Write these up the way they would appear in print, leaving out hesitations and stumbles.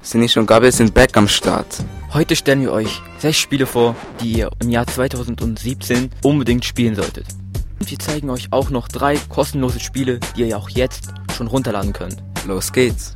Sinish und Gabriel sind back am Start. Heute stellen wir euch 6 Spiele vor, die ihr im Jahr 2017 unbedingt spielen solltet. Und wir zeigen euch auch noch 3 kostenlose Spiele, die ihr auch jetzt schon runterladen könnt. Los geht's.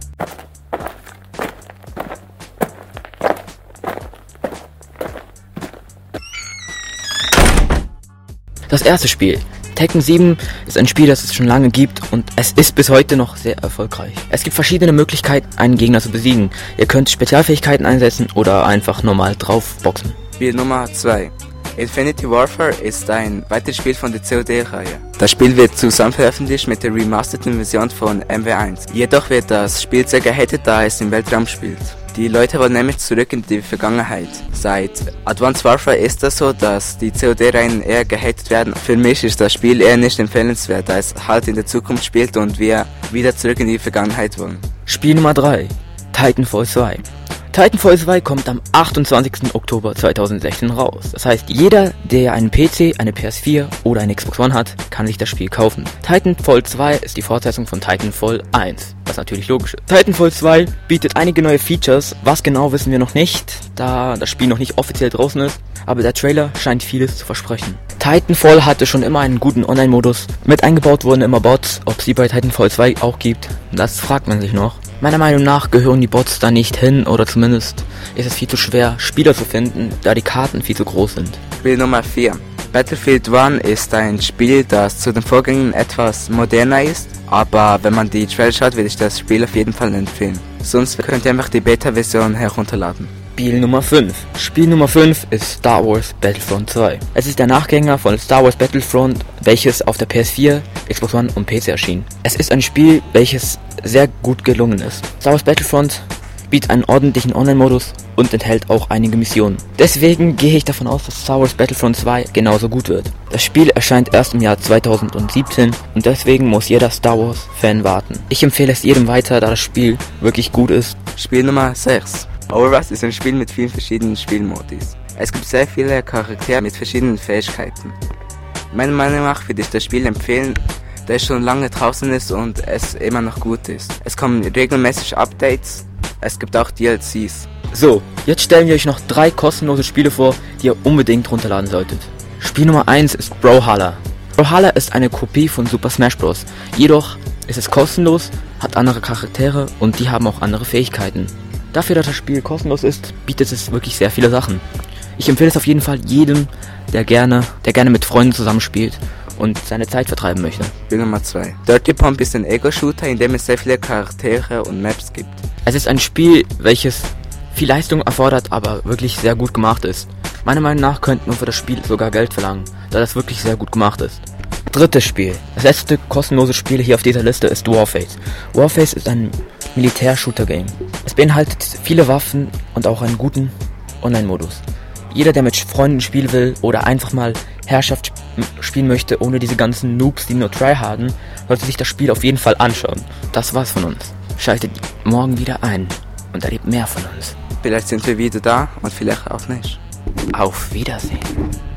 Das erste Spiel. Tekken 7 ist ein Spiel, das es schon lange gibt und es ist bis heute noch sehr erfolgreich. Es gibt verschiedene Möglichkeiten, einen Gegner zu besiegen. Ihr könnt Spezialfähigkeiten einsetzen oder einfach normal draufboxen. Spiel Nummer 2. Infinity Warfare ist ein weiteres Spiel von der COD-Reihe. Das Spiel wird zusammen veröffentlicht mit der remasterten Version von MW1. Jedoch wird das Spiel sehr gehatet, da es im Weltraum spielt. Die Leute wollen nämlich zurück in die Vergangenheit. Seit Advanced Warfare ist das so, dass die COD-Reihen eher gehatet werden. Für mich ist das Spiel eher nicht empfehlenswert, da es halt in der Zukunft spielt und wir wieder zurück in die Vergangenheit wollen. Spiel Nummer 3. Titanfall 2. Titanfall 2 kommt am 28. Oktober 2016 raus. Das heißt, jeder, der einen PC, eine PS4 oder eine Xbox One hat, kann sich das Spiel kaufen. Titanfall 2 ist die Fortsetzung von Titanfall 1, was natürlich logisch ist. Titanfall 2 bietet einige neue Features, was genau wissen wir noch nicht, da das Spiel noch nicht offiziell draußen ist, aber der Trailer scheint vieles zu versprechen. Titanfall hatte schon immer einen guten Online-Modus, mit eingebaut wurden immer Bots, ob sie bei Titanfall 2 auch gibt, das fragt man sich noch. Meiner Meinung nach gehören die Bots da nicht hin oder zumindest ist es viel zu schwer, Spieler zu finden, da die Karten viel zu groß sind. Spiel Nummer 4. Battlefield 1 ist ein Spiel, das zu den Vorgängern etwas moderner ist, aber wenn man die Trailer schaut, würde ich das Spiel auf jeden Fall empfehlen. Sonst könnt ihr einfach die Beta-Version herunterladen. Spiel Nummer 5. Spiel Nummer 5 ist Star Wars Battlefront 2. Es ist der Nachgänger von Star Wars Battlefront, welches auf der PS4, Xbox One und PC erschien. Es ist ein Spiel, welches sehr gut gelungen ist. Star Wars Battlefront bietet einen ordentlichen Online-Modus und enthält auch einige Missionen. Deswegen gehe ich davon aus, dass Star Wars Battlefront 2 genauso gut wird. Das Spiel erscheint erst im Jahr 2017 und deswegen muss jeder Star Wars Fan warten. Ich empfehle es jedem weiter, da das Spiel wirklich gut ist. Spiel Nummer 6. Overwatch ist ein Spiel mit vielen verschiedenen Spielmodis. Es gibt sehr viele Charaktere mit verschiedenen Fähigkeiten. Meiner Meinung nach würde ich das Spiel empfehlen, da es schon lange draußen ist und es immer noch gut ist. Es kommen regelmäßig Updates, es gibt auch DLCs. So, jetzt stellen wir euch noch 3 kostenlose Spiele vor, die ihr unbedingt runterladen solltet. Spiel Nummer 1 ist Brawlhalla. Brawlhalla ist eine Kopie von Super Smash Bros. Jedoch ist es kostenlos, hat andere Charaktere und die haben auch andere Fähigkeiten. Dafür, dass das Spiel kostenlos ist, bietet es wirklich sehr viele Sachen. Ich empfehle es auf jeden Fall jedem, der gerne mit Freunden zusammenspielt und seine Zeit vertreiben möchte. Spiel Nummer 2. Dirty Pump ist ein Ego-Shooter, in dem es sehr viele Charaktere und Maps gibt. Es ist ein Spiel, welches viel Leistung erfordert, aber wirklich sehr gut gemacht ist. Meiner Meinung nach könnte man für das Spiel sogar Geld verlangen, da das wirklich sehr gut gemacht ist. Drittes Spiel. Das letzte kostenlose Spiel hier auf dieser Liste ist Warface. Warface ist ein Militär-Shooter-Game. Es beinhaltet viele Waffen und auch einen guten Online-Modus. Jeder, der mit Freunden spielen will oder einfach mal Herrschaft spielen möchte, ohne diese ganzen Noobs, die nur tryharden, sollte sich das Spiel auf jeden Fall anschauen. Das war's von uns. Schaltet morgen wieder ein und erlebt mehr von uns. Vielleicht sind wir wieder da und vielleicht auch nicht. Auf Wiedersehen.